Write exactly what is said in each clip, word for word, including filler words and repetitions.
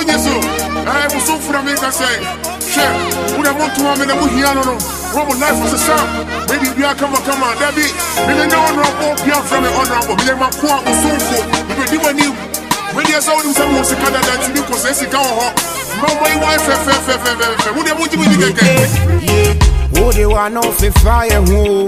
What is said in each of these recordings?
Munyeso, I was so for America say, Chef, would I want to have in a Muhiano? Robert Knife was a sound. Maybe we are come on, come on, Debbie. Maybe no one will be out from the honorable. Maybe my poor was so full. Maybe you were new. When you saw them, some was a Canada that you because they go home. My wife, would they want you to get yeah, oh, they were not for fire.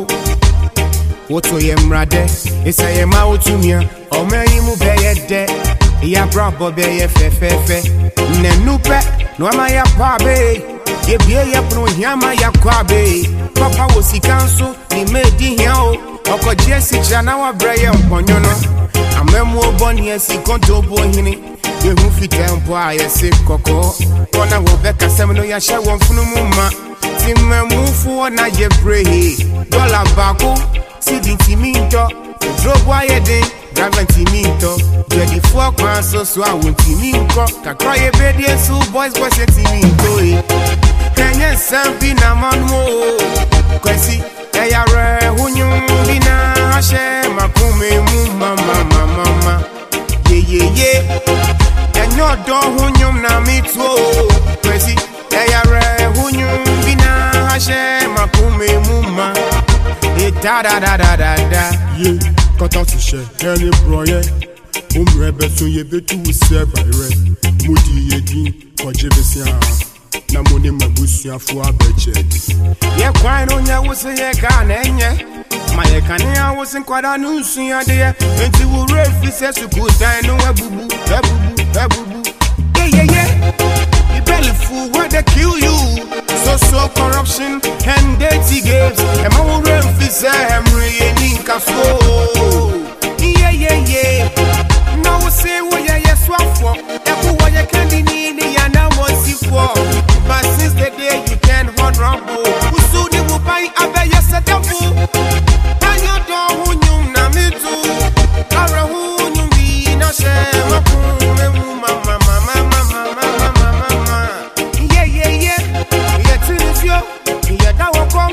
What to him, rather? It's a mouth to me. Oh, may you move a dead. Ya brabo be ye fe fe fe ne nupe no ama ya pabe ye bie ye pro hiama ya kwabe papa wo sikanso ni medi hia o okoje sikira na wa breye mponyo no amemu oboni esikonto bo hini ye hu fitempo ayese koko ona wo be kasem no ya hye won funu mu ma timemu fu na ye brehe dollar bako sidi timinto drobo ayede Gravity minto, ready for so so I won't see me go. Kakroye bedi so boys boys et minto. Kenya sambi na manwo. Kwesi eyare hunyu bina hashe makume mu mama mama mama. Ye ye ye. Enyo do hunyu na mitwo. Kwesi eyare hunyu bina hashe makume mu ma. E da da da da da da. Yeah. Quand on se cherche, elle est broyée. On me répète, son yébe tout c'est pas vrai. Moudi yedi, quand je vais s'y na money ma busi afo abeche. Ye kwan on ya wose ye kan enye. Ma ye kan ya wose kwada nu su ya de. Enti wo refi se su ku dan no ebubu, ebubu, ebubu. Yeah yeah yeah. You belly fool where they kill you. So so corruption and dirty games. E ma wo refi se emri eni nkaso. Yeah yeah yeah. No we say wo ye ye swafo. E ku wo ye kan ni ni ya na wo si for. But since the day you can hold rumble, who soon you will buy a bay yes a devil. And you don't who you na me too. Ara who you be no shame. Mama, mama, mama, mama, mama, mama. Yeah, yeah, yeah. Yeah, tennis yo. Yeah, that will come.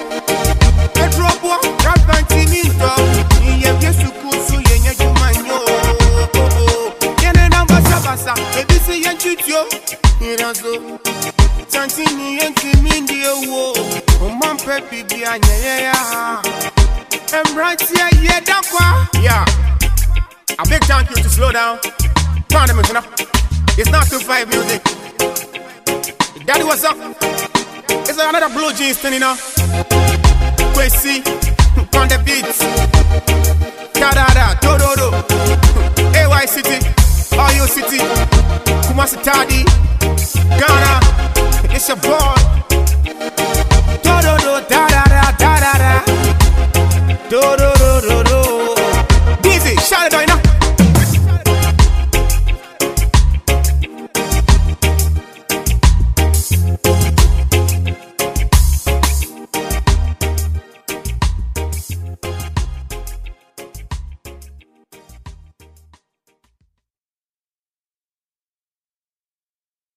A drop one, drop banty me dog. Yeah, yes, you could so yeah, you man yo. Yeah, then I'm basa, baby, say you cheat yo. Yeah, so. Tantini enti mindi owo o man pepi bi anya ya embrace ya ye dakwa. Yeah, a big thank you to Slow Down Parliament, you know. It's not too five music. Daddy, what's up? It's another blue jeans thing, you know. Kwesi on the beats. Kadada, do do do. A Y City, Oyo City, Kumasi Tadi, Ghana. It's your boy.